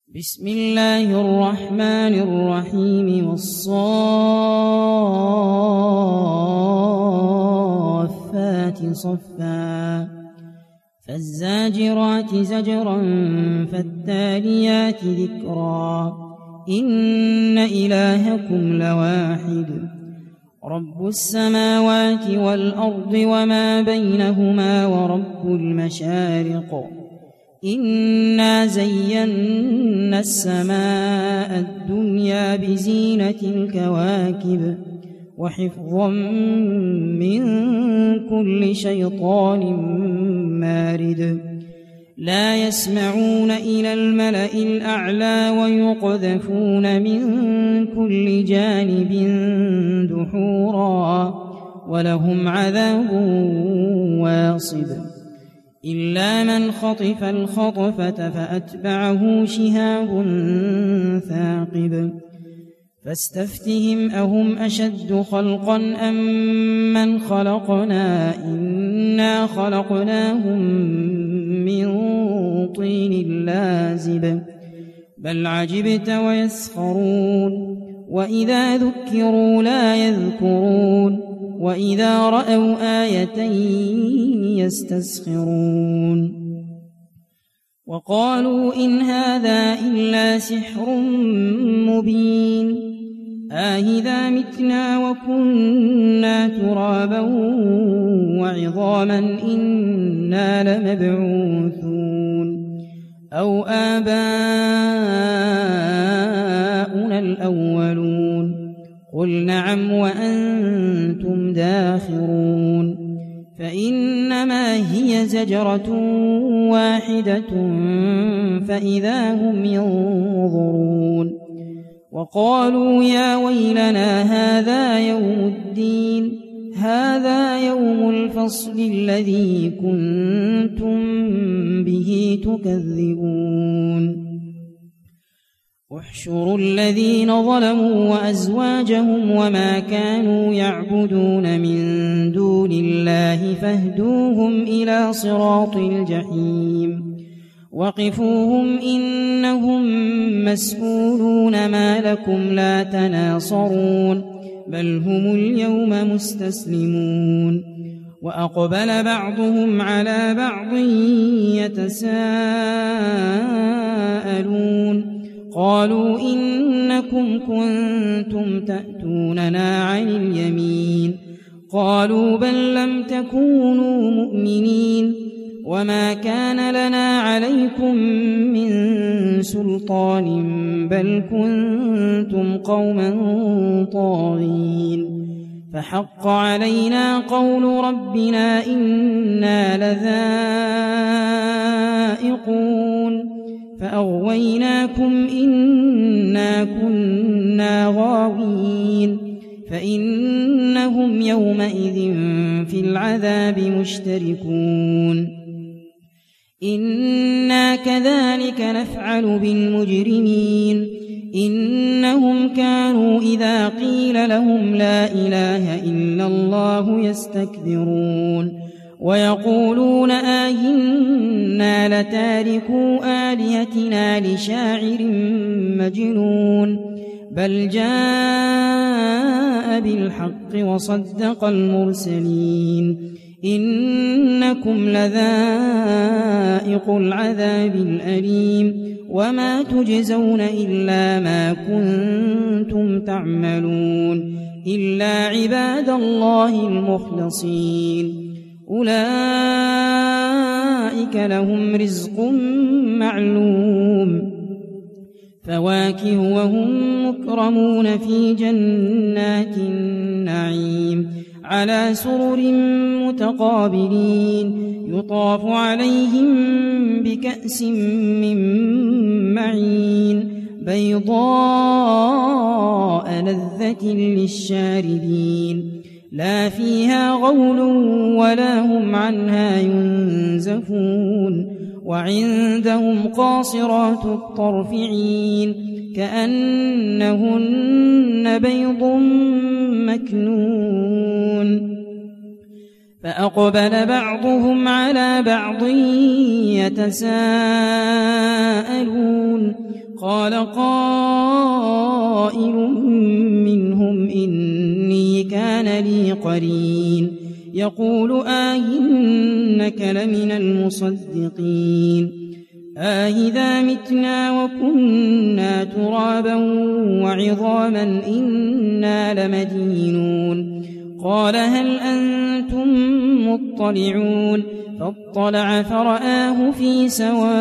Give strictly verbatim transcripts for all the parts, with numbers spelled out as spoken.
بسم الله الرحمن الرحيم والصافات صفا فالزاجرات زجرا فالتاليات ذكرا إن إلهكم لواحد رب السماوات والأرض وما بينهما ورب المشارق إنا زينا السماء الدنيا بزينة الكواكب وحفظا من كل شيطان مارد لا يسمعون إلى الملأ الأعلى ويقذفون من كل جانب دحورا ولهم عذاب واصب إلا من خطف الخطفة فأتبعه شهاب ثاقب فاستفتهم أهم أشد خلقا أم من خلقنا إنا خلقناهم من طين لازب بل عجبت ويسخرون وإذا ذكروا لا يذكرون وإذا رأوا آية يستسخرون وقالوا إن هذا إلا سحر مبين آهذا متنا وكنا ترابا وعظاما إنا لمبعوثون أو آباؤنا الأولون قل نعم وأنتم داخرون فإنما هي زجرة واحدة فإذا هم ينظرون وقالوا يا ويلنا هذا يوم الدين هذا يوم الفصل الذي كنتم به تكذبون احشروا الذين ظلموا وأزواجهم وما كانوا يعبدون من دون الله فاهدوهم إلى صراط الجحيم وقفوهم إنهم مسؤولون ما لكم لا تناصرون بل هم اليوم مستسلمون وأقبل بعضهم على بعض يتساءلون قالوا إنكم كنتم تأتوننا عن اليمين قالوا بل لم تكونوا مؤمنين وما كان لنا عليكم من سلطان بل كنتم قوما طاغين فحق علينا قول ربنا إنا لذائقون فأغويناكم إنا كنا غاوين فإنهم يومئذ في العذاب مشتركون إنا كذلك نفعل بالمجرمين إنهم كانوا إذا قيل لهم لا إله إلا الله يستكبرون ويقولون آئنا لتاركو آلهتنا لشاعر مجنون بل جاء بالحق وصدق المرسلين إنكم لذائق العذاب الأليم وما تجزون إلا ما كنتم تعملون إلا عباد الله المخلصين أولئك لهم رزق معلوم فواكه وهم مكرمون في جنات النعيم على سرر متقابلين يطاف عليهم بكأس من معين بيضاء لذة للشاربين لا فيها غول ولا هم عنها ينزفون وعندهم قاصرات الطرف عين كأنهن بيض مكنون فأقبل بعضهم على بعض يتساءلون قال قائل منهم إني كان لي قرين يقول آئنك لمن المصدقين آئذا متنا وكنا ترابا وعظاما إنا لمدينون قال هل أنتم مطلعون فاطلع فرآه في سواء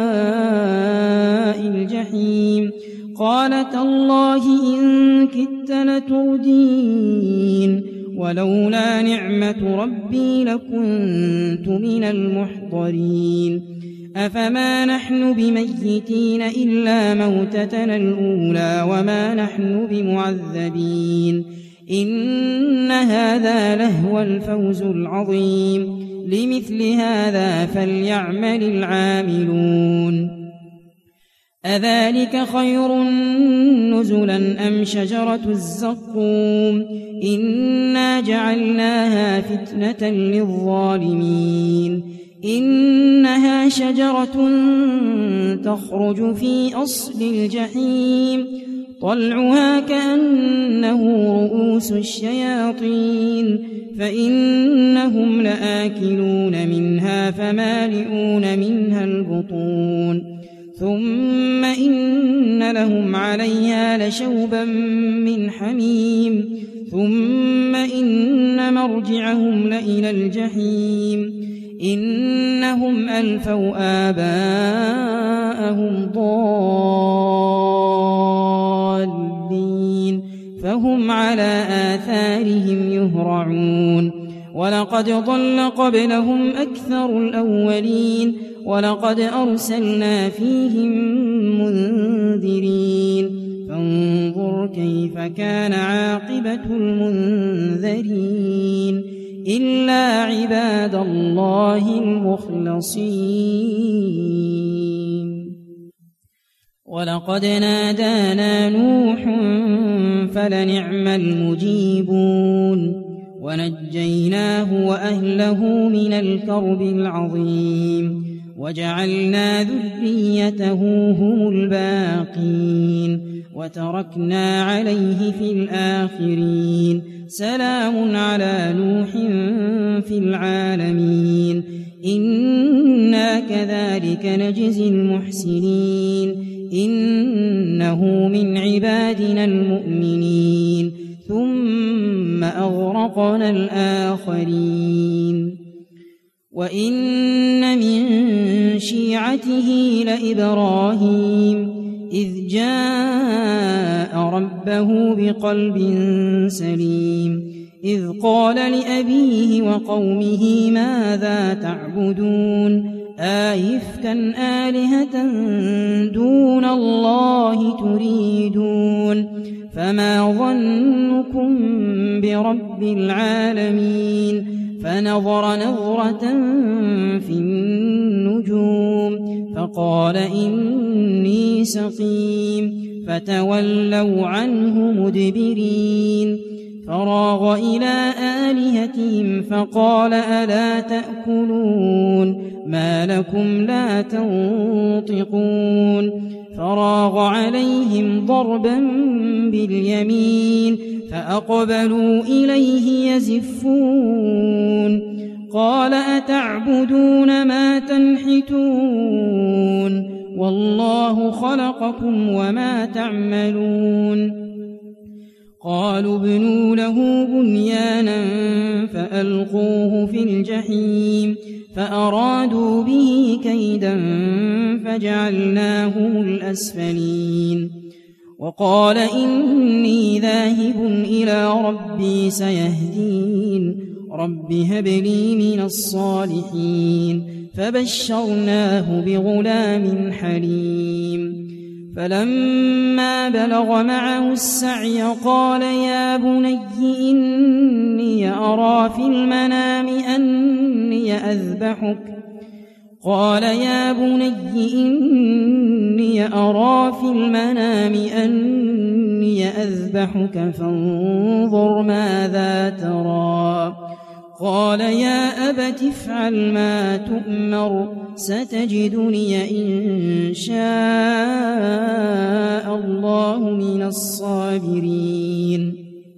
الجحيم قال تالله إن كدت لتردين ولولا نعمة ربي لكنت من المحضرين أفما نحن بميتين إلا موتتنا الأولى وما نحن بمعذبين إن هذا لهو الفوز العظيم لمثل هذا فليعمل العاملون أذلك خير نزلا أم شجرة الزقوم إنا جعلناها فتنة للظالمين إنها شجرة تخرج في أصل الجحيم طلعها كأنه رؤوس الشياطين فإنهم لآكلون منها فمالئون منها البطون ثم إن لهم عليها لشوبا من حميم ثم إن مرجعهم لإلى الجحيم إنهم ألفوا آباءهم ضالين فهم على آثارهم يهرعون ولقد ضل قبلهم أكثر الأولين ولقد أرسلنا فيهم منذرين فانظر كيف كان عاقبة المنذرين إلا عباد الله المخلصين ولقد نادانا نوح فلنعم المجيبون ونجيناه وأهله من الكرب العظيم وجعلنا ذريته هم الباقين وتركنا عليه في الآخرين سلام على نوح في العالمين إنا كذلك نجزي المحسنين إنه من عبادنا المؤمنين ثم أغرقنا الآخرين وإن من شيعته لإبراهيم إذ جاء ربه بقلب سليم إذ قال لأبيه وقومه ماذا تعبدون آئفكا آلهة دون الله تريدون فما ظنكم برب العالمين فنظر نظرة في النجوم فقال إني سقيم فتولوا عنه مدبرين فراغ إلى آلهتهم فقال ألا تأكلون ما لكم لا تنطقون فراغ عليهم ضربا باليمين فأقبلوا إليه يزفون قال أتعبدون ما تنحتون والله خلقكم وما تعملون قالوا ابنوا له بنيانا فألقوه في الجحيم فأرادوا به كيدا فجعلناهم الأسفلين وقال إني ذاهب إلى ربي سيهدين رب هب لي من الصالحين فبشرناه بغلام حليم فلما بلغ معه السعي قال يا بني إني أرى في المنام أني أذبحك قال يا بني إني أرى في المنام أني أذبحك فانظر ماذا ترى قال يا أبت افعل ما تؤمر ستجدني إن شاء الصابرين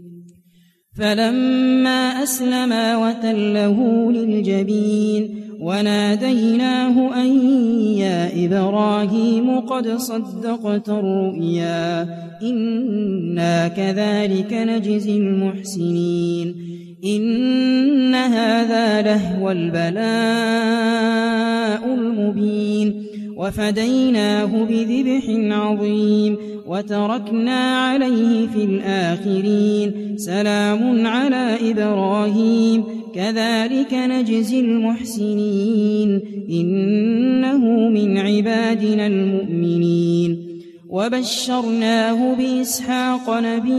فلما أسلما وتله للجبين وناديناه أن يا إبراهيم قد صدقت الرؤيا إنا كذلك نجزي المحسنين إن هذا لهو البلاء المبين وفديناه بذبح عظيم وتركنا عليه في الآخرين سلام على إبراهيم كذلك نجزي المحسنين إنه من عبادنا المؤمنين وبشرناه بإسحاق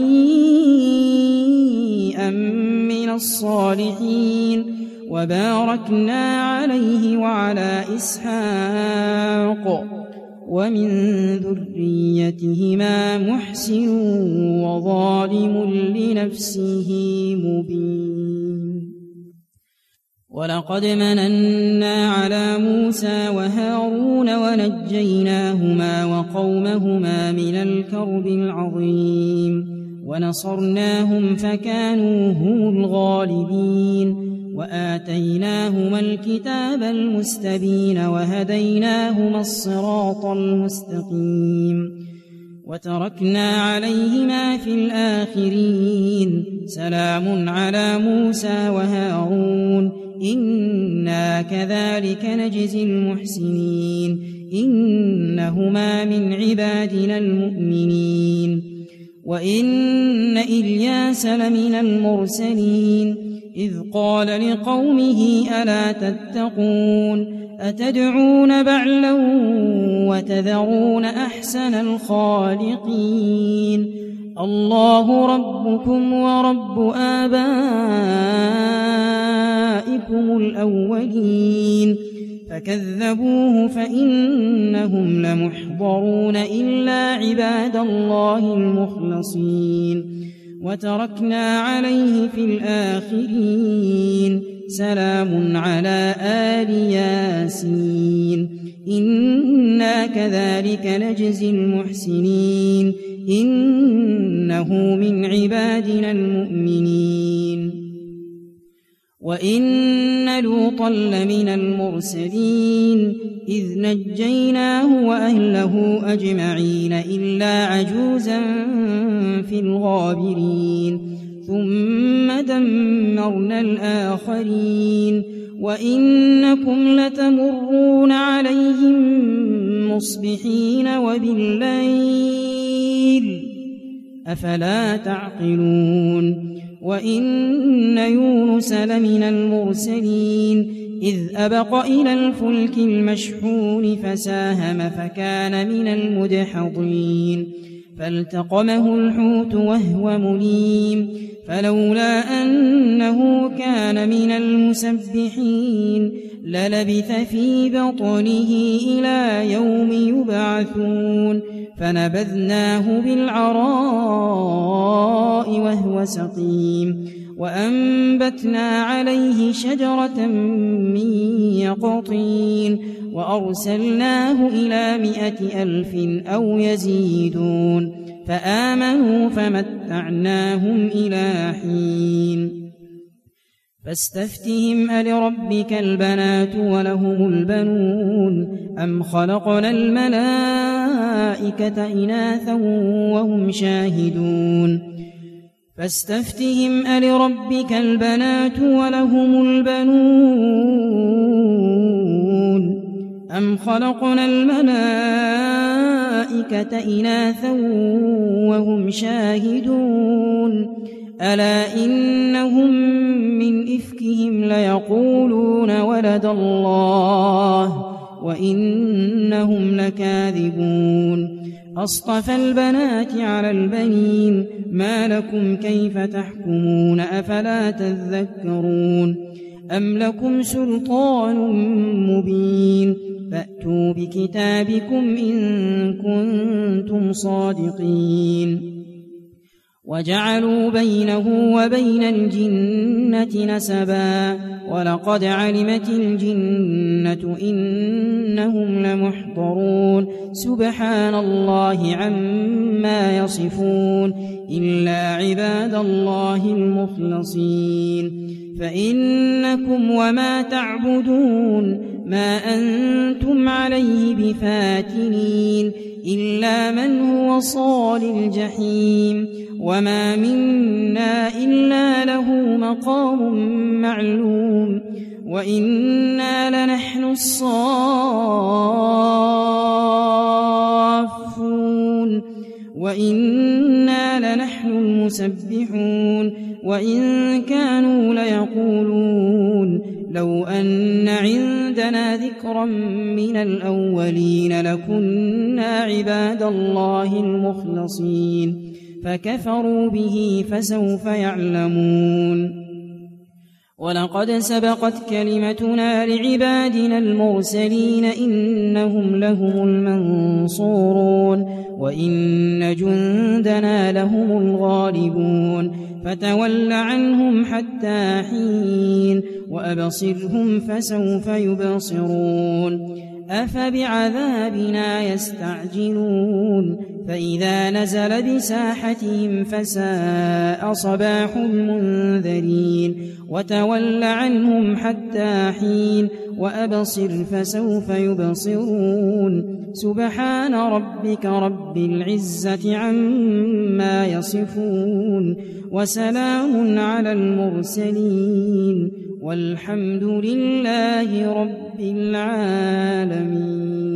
نبيا من الصالحين وباركنا عليه وعلى إسحاق ومن ذريتهما محسن وظالم لنفسه مبين ولقد مننا على موسى وهارون ونجيناهما وقومهما من الكرب العظيم ونصرناهم فكانوا هم الغالبين وآتيناهما الكتاب المستبين وهديناهما الصراط المستقيم وتركنا عليهما في الآخرين سلام على موسى وهارون إنا كذلك نجزي المحسنين إنهما من عبادنا المؤمنين وإن إلياس لمن المرسلين إذ قال لقومه ألا تتقون أتدعون بعلا وتذرون أحسن الخالقين الله ربكم ورب آبائكم الأولين فكذبوه فإنهم لمحضرون إلا عباد الله المخلصين وتركنا عليه في الآخرين سلام على آل ياسين إنا كذلك نجزي المحسنين إنه من عبادنا المؤمنين وإن لوطا لمن المرسلين إذ نجيناه وأهله أجمعين إلا عجوزا في الغابرين ثم دمرنا الآخرين وإنكم لتمرون عليهم مصبحين وبالليل أفلا تعقلون وإن يونس لمن المرسلين إذ أبق إلى الفلك المشحون فساهم فكان من المدحضين فالتقمه الحوت وهو مليم فلولا أنه كان من المسبحين للبث في بطنه إلى يوم يبعثون فنبذناه بالعراء وهو سقيم وأنبتنا عليه شجرة من يقطين وأرسلناه إلى مائة ألف أو يزيدون فآمنوا فمتعناهم إلى حين فاستفتهم ألربك البنات ولهم البنون أم خلقنا الملائكة إناثا وهم شاهدون فاستفتهم ألربك البنات ولهم البنون أم خلقنا الملائكة إناثا وهم شاهدون ألا إنهم من إفكهم ليقولون ولد الله وإنهم لكاذبون أصطفى البنات على البنين ما لكم كيف تحكمون أفلا تذكرون أم لكم سلطان مبين فأتوا بكتابكم إن كنتم صادقين وجعلوا بينه وبين الجنة نسبا ولقد علمت الجنة إنهم لمحضرون سبحان الله عما يصفون إلا عباد الله المخلصين فإنكم وما تعبدون ما أنتم عليه بفاتنين إلا من هو صال الجحيم وما منا إلا له مقام معلوم وإنا لنحن الصافون وإنا لنحن المسبحون وإن كانوا ليقولون لو أن عندنا ذكرا من الأولين لكنا عباد الله المخلصين فكفروا به فسوف يعلمون ولقد سبقت كلمتنا لعبادنا المرسلين إنهم لهم المنصورون وإن جندنا لهم الغالبون فتول عنهم حتى حين وأبصرهم فسوف يبصرون أفبعذابنا يستعجلون فإذا نزل بساحتهم فساء صباح المنذرين وتول عنهم حتى حين وأبصر فسوف يبصرون سبحان ربك رب العزة عما يصفون وسلام على المرسلين والحمد لله رب العالمين.